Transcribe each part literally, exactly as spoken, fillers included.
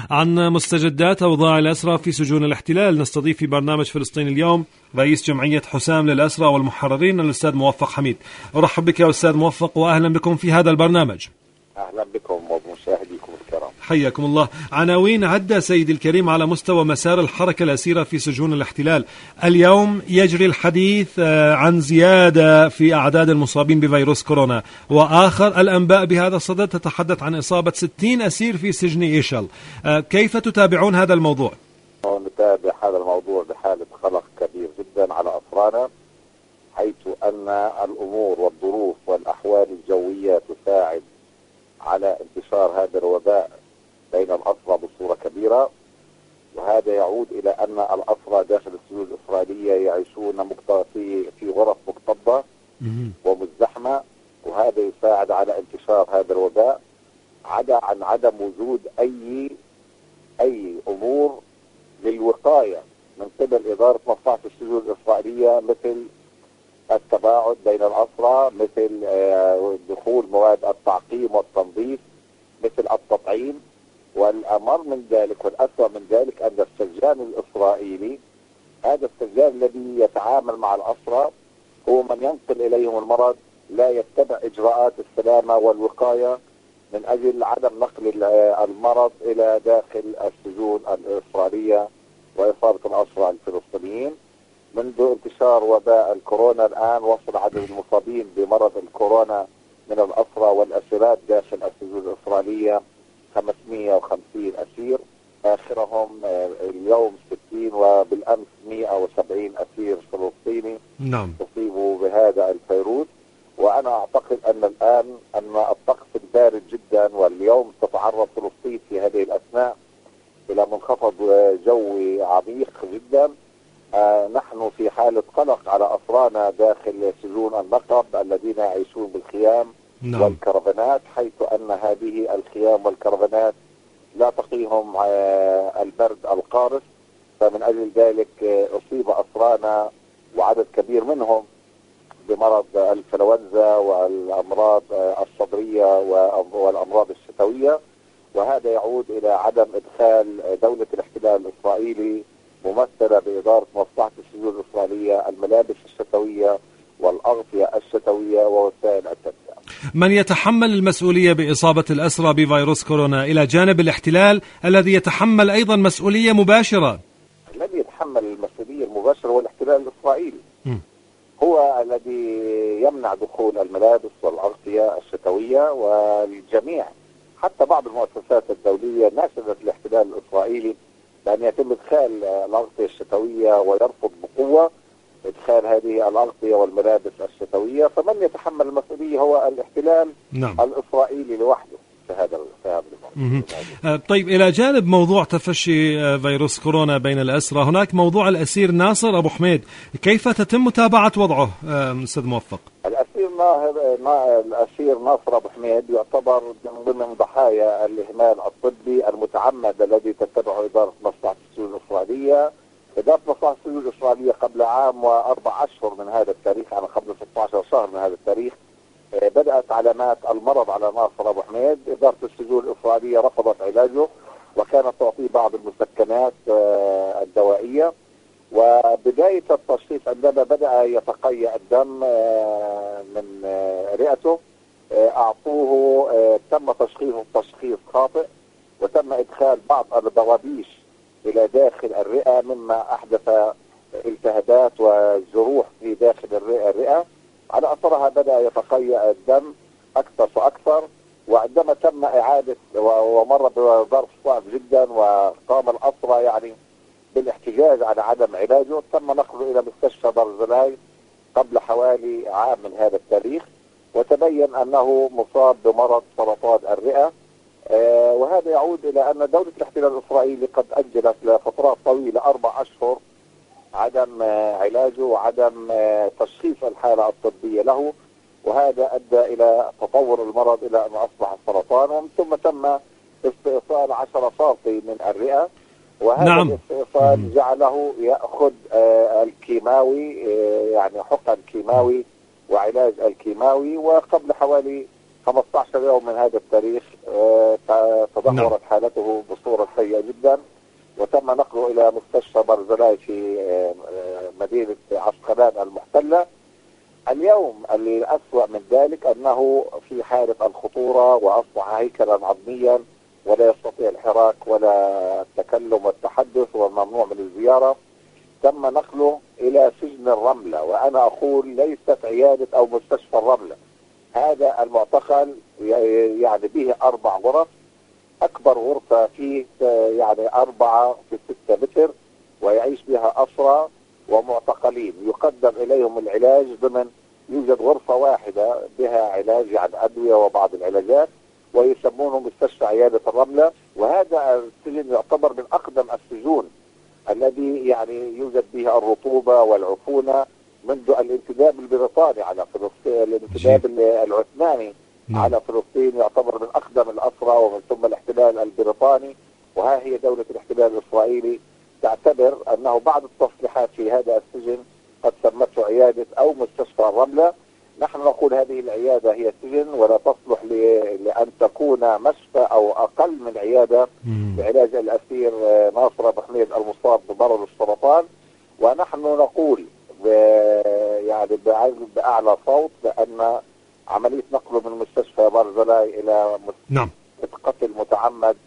عن مستجدات أوضاع الأسرى في سجون الاحتلال. نستضيف في برنامج فلسطين اليوم رئيس جمعية حسام للأسرى والمحررين الأستاذ موفق حميد. أرحب بك يا أستاذ موفق وأهلا بكم في هذا البرنامج. أهلا بكم ومشاهديكم الكرام. حياكم الله. عناوين عدة سيدي الكريم على مستوى مسار الحركة الأسيرة في سجون الاحتلال. اليوم يجري الحديث عن زيادة في أعداد المصابين بفيروس كورونا، وآخر الأنباء بهذا الصدد تتحدث عن إصابة ستين أسير في سجن إيشل. كيف تتابعون هذا الموضوع؟ نتابع هذا الموضوع بحالة قلق كبير جدا على أسرانا، حيث أن الأمور والظروف والأحوال الجوية تساعد على انتشار هذا الوباء بين الأسرى بصورة كبيرة، وهذا يعود إلى أن الأسرى داخل السجون الإسرائيلية يعيشون في في غرف مكتظة ومزدحمة، وهذا يساعد على انتشار هذا الوباء، عدا عن عدم وجود أي أي أمور للوقاية من قبل إدارة مصلحة السجون الإسرائيلية، مثل التباعد بين الأسرى، مثل دخول مواد التعقيم والتنظيف، مثل التطعيم. والأمر من ذلك والأسوأ من ذلك أن السجان الإسرائيلي، هذا السجان الذي يتعامل مع الأسرى هو من ينقل إليهم المرض، لا يتبع إجراءات السلامة والوقاية من أجل عدم نقل المرض إلى داخل السجون الإسرائيلية وإصابة الأسرى الفلسطينيين. منذ انتشار وباء الكورونا الآن وصل عدد المصابين بمرض الكورونا من الأسرى والأسيرات داخل السجون الإسرائيلية خمسمئة وخمسين أسير، آخرهم اليوم ستين، وبالأمس مئة وسبعين أسير فلسطيني نعم أصيبوا بهذا الفيروس. وأنا أعتقد أن الآن أن الطقس البارد جدا، واليوم تتعرض فلسطين في هذه الأثناء إلى منخفض جوي عميق جدا. آه نحن في حالة قلق على أسرانا داخل سجون النقب الذين يعيشون بالخيام نعم. والكرفانات، حيث أن هذه الخيام والكرفانات لا تقيهم آه البرد القارس، فمن أجل ذلك آه أصيب أسرانا وعدد كبير منهم بمرض الإنفلونزا والأمراض آه الصدرية والأمراض الشتوية، وهذا يعود إلى عدم إدخال دولة الاحتلال الإسرائيلي ممثلة بإدارة مصلحة السجون الإسرائيلية الملابس الشتوية والأغطية الشتوية ووسائل التدفئة. من يتحمل المسؤولية بإصابة الأسرى بفيروس كورونا إلى جانب الاحتلال الذي يتحمل أيضا مسؤولية مباشرة؟ الذي يتحمل المسؤولية المباشرة هو الاحتلال الإسرائيلي، م. هو الذي يمنع دخول الملابس والأغطية الشتوية، والجميع حتى بعض المؤسسات الدولية ناشدت الاحتلال الإسرائيلي بأن يتم إدخال الأغطية الشتوية، ويرفض بقوة إدخال هذه الأغطية والملابس الشتوية. فمن يتحمل المسؤولية هو الاحتلال نعم. الإسرائيلي لوحده في هذا في هذا الموضوع. طيب، إلى جانب موضوع تفشي فيروس كورونا بين الأسرى، هناك موضوع الأسير ناصر أبو حميد، كيف تتم متابعة وضعه أستاذ موفق؟ الأسير الأسير ناصر أبو حميد يعتبر من ضمن ضحايا الإهمال الطبي المتعمد الذي تتبعه إدارة مصلحة السجون الإسرائيلية. إدارة مصلحة السجون الإسرائيلية قبل عام وأربع أشهر من هذا التاريخ، يعني قبل ستة عشر شهر من هذا التاريخ، بدأت علامات المرض على ناصر أبو حميد. إدارة السجون الإسرائيلية رفضت علاجه، وكانت تعطيه بعض المسكنات الدوائية. وبداية التشخيص عندما بدأ يتقيأ الدم من رئته، أعطوه تم تشخيصه تشخيص خاطئ، وتم إدخال بعض الضرابيش إلى داخل الرئة، مما أحدث التهابات وجروح في داخل الرئة. على أثرها بدأ يتقيأ الدم أكثر فأكثر، وعندما تم إعادة ومر بظرف صعب جدا، وقام الأسرى يعني بالاحتجاج على عدم علاجه، تم نقله إلى مستشفى برزيلي قبل حوالي عام من هذا التاريخ، وتبين أنه مصاب بمرض سرطان الرئة. آه وهذا يعود إلى أن دولة الاحتلال الإسرائيلي قد أجلت لفترات طويلة أربع أشهر عدم آه علاجه وعدم آه تشخيص الحالة الطبية له، وهذا أدى إلى تطور المرض إلى أن أصبح السرطان، ومن ثم تم استئصال عشرة سنتي من الرئة، وهذا نعم. الاستئصال جعله يأخذ آه الكيماوي، آه يعني حقن كيماوي وعلاج الكيماوي. وقبل حوالي خمسة عشر يوم من هذا التاريخ آه تدهورت نعم. حالته بصورة سيئة جدا، وتم نقله إلى مستشفى برزلاي في مدينة عسقلان المحتلة. اليوم الأسوأ من ذلك أنه في حالة الخطورة، وأصبح هيكلا عظميا ولا يستطيع الحراك ولا التكلم والتحدث، وممنوع من الزيارة. تم نقله إلى سجن الرملة، وأنا أقول ليست عيادة أو مستشفى الرملة. هذا المعتقل يعني به أربع غرف، أكبر غرفة فيه يعني أربعة في ستة متر، ويعيش بها أسرى ومعتقلين يقدم إليهم العلاج ضمن، يوجد غرفة واحدة بها علاج يعني أدوية وبعض العلاجات، ويسمونه مستشفى عيادة الرملة. وهذا السجن يعتبر من أقدم السجون الذي يعني يوجد به الرطوبة والعفونة منذ الانتداب البريطاني على فلسطين، الانتداب العثماني على فلسطين، يعتبر من أقدم الأسرى، ومن ثم الاحتلال البريطاني. وها هي دولة الاحتلال الإسرائيلي تعتبر أنه بعض التصليحات في هذا السجن قد سمته عيادة أو مستشفى الرملة. نحن نقول هذه العيادة هي سجن، ولا تصلح لأن تكون مشفى أو أقل من عيادة لعلاج الأسير ناصر أبو حميد المصاب بمرض السرطان. ونحن نقول يعني بأعلى صوت بأن عملية نقله من مستشفى برزلاي إلى نعم قتل متعمد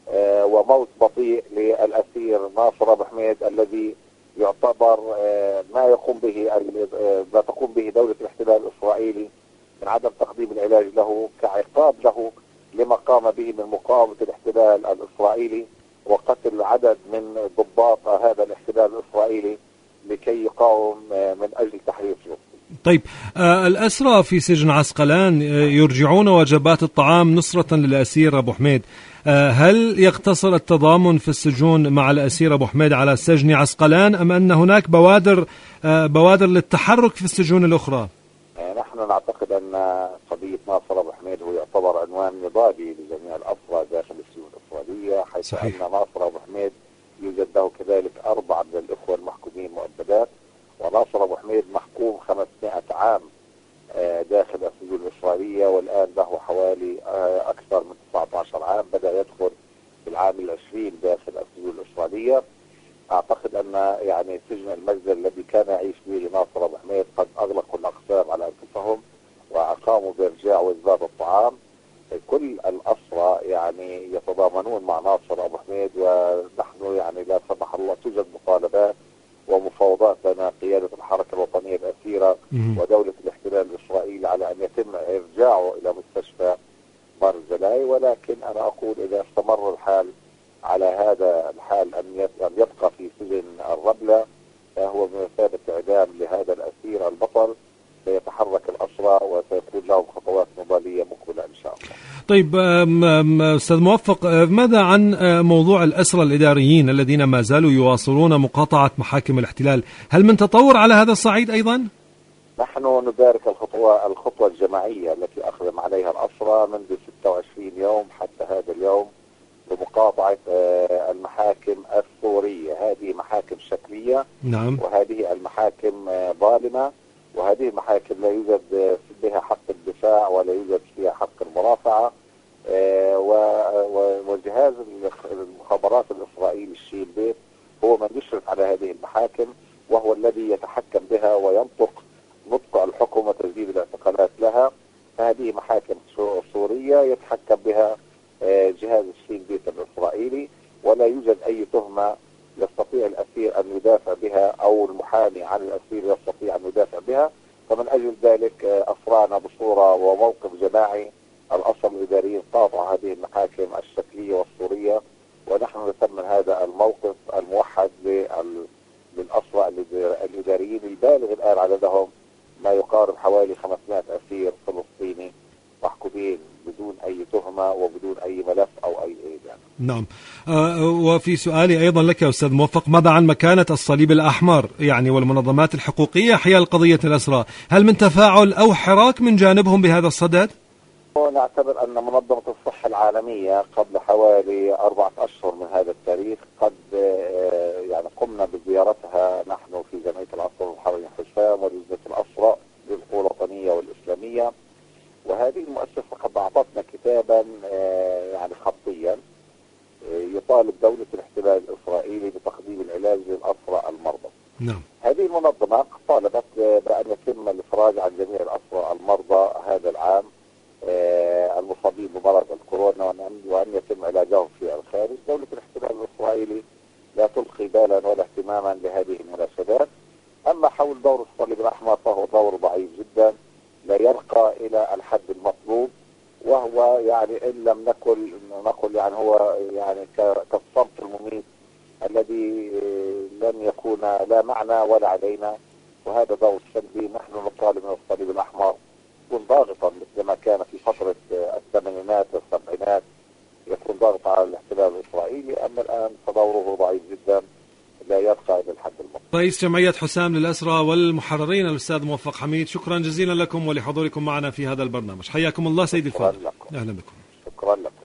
وموت بطيء للأسير ناصر أبو حميد الذي يعتبر ما يقوم به ما تقوم به دولة الاحتلال الإسرائيلي من عدم تقديم العلاج له كعقاب له لما قام به من مقاومة الاحتلال الإسرائيلي وقتل عدد من ضباط هذا الاحتلال الإسرائيلي لكي يقاوم من أجل تحرير فلسطين. طيب آه الأسرى في سجن عسقلان يرجعون وجبات الطعام نصرة للأسير أبو حميد. آه هل يقتصر التضامن في السجون مع الأسير أبو حميد على سجن عسقلان، أم أن هناك بوادر آه بوادر للتحرك في السجون الأخرى؟ نحن نعتقد أن قضية ناصر أبو حميد هو يعتبر عنوان نضالي لجميع الأسرى داخل السجون الإسرائيلية، حيث صحيح. أن ناصر أبو حميد يوجد له كذلك أربعة من الإخوة المحكومين مؤبدات، وناصر أبو حميد محكوم خمسمائة عام داخل السجون الإسرائيلية، والآن له حوالي أكثر من تسعة عشر عام، بدأ يدخل في العام العشرين داخل السجون الإسرائيلية. أعتقد أن يعني سجن المجزر الذي كان يعيش به ناصر أبو حميد قد أغلقوا الأقسام على أنفسهم وأقاموا بإرجاع وإسداد الطعام. كل الأسرى يعني يتضامنون مع ناصر أبو حميد، ونحن يعني لا سمح الله توجد مطالبات ومفاوضات بين قيادة الحركة الوطنية الأسيرة ودولة الاحتلال الإسرائيلي على أن يتم إرجاعه إلى مستشفى برزلاي، ولكن أنا أقول إذا استمر الحال على هذا الحال أن يبقى في سجن الرملة فهو بمثابة إعدام لهذا الأسير البطل. سيتحرك الأسرى وسيكون لهم خطوات نضالية مقبلة إن شاء الله. طيب أستاذ موفق، ماذا عن موضوع الأسرى الإداريين الذين ما زالوا يواصلون مقاطعة محاكم الاحتلال؟ هل من تطور على هذا الصعيد أيضا؟ نحن نبارك الخطوة الخطوة الجماعية التي أخذم عليها الأسرى منذ ستة وعشرين يوم حتى هذا اليوم بمقاطعة المحاكم الثورية. هذه محاكم شكلية، نعم، وهذه المحاكم ظالمة، وهذه المحاكم لا يوجد بها حق الدفاع ولا يوجد فيها حق المرافعة. وجهاز المخابرات الإسرائيلي الشين بيت هو من يشرف على هذه المحاكم، وهو الذي يتحكم بها وينطق نطق الحكم وتجديد الاعتقالات لها. فهذه محاكم سورية يتحكم بها جهاز الشين بيت الإسرائيلي، ولا يوجد أي تهمة يستطيع الأسير أن يدافع بها أو المحامي عن الأسير يستطيع أن يدافع بها. فمن أجل ذلك أسرانا بصورة وموقف جماعي الأسرى الإداريين قاطعوا هذه المحاكم الشكلية والصورية، ونحن نثمن هذا الموقف الموحد للأسرى الإداريين البالغ الآن عددهم ما يقارب حوالي خمسمائة أسير فلسطيني محكومين بدون أي تهمة وبدون أي ملف أو أي إدانة. نعم. آه وفي سؤالي أيضا لك يا أستاذ موفق، ماذا عن مكانة الصليب الأحمر يعني والمنظمات الحقوقية حيال قضية الأسرى؟ هل من تفاعل أو حراك من جانبهم بهذا الصدد؟ نعتبر أن منظمة الصحة العالمية قبل حوالي أربعة أشهر من هذا التاريخ قد يعني قمنا بزيارتها نحن في جمعية الأسرى الحررية حسام ولجنة الأسرى للقوى الوطنية والإسلامية. وهذه المؤسسة قد أعطتنا كتابا يعني خطيا يطالب دولة الاحتلال الإسرائيلي بتقديم العلاج للأسرى المرضى. نعم. هذه المنظمة طالبت بأن يتم الإفراج عن جميع الأسرى المرضى هذا العام المصابين بمرض الكورونا وأن يتم علاجهم في الخارج. دولة الاحتلال الإسرائيلي لا تلقي بالا ولا اهتماما لهذه المناشدات. أما حول دور الصليب الأحمر فهو دور ضعيف جدا، لا يرقى إلى الحد المطلوب، وهو يعني إن لم نقل نقل يعني هو يعني كالصمت المميت الذي لن يكون لا معنا ولا علينا، وهذا دور سلبي. نحن نطالب من الصليب الأحمر يكون ضاغطا مثل ما كان في فترة الثمانينات والسبعينات، يكون ضاغط على الاحتلال الإسرائيلي. أما الآن فدوره ضعيف جدا، لا يرقى إلى الحد المطلوب. رئيس جمعية حسام للأسرى والمحررين الأستاذ موفق حميد، شكرا جزيلا لكم ولحضوركم معنا في هذا البرنامج. حياكم الله سيد الفاضل. أهلا بكم. شكرا لكم.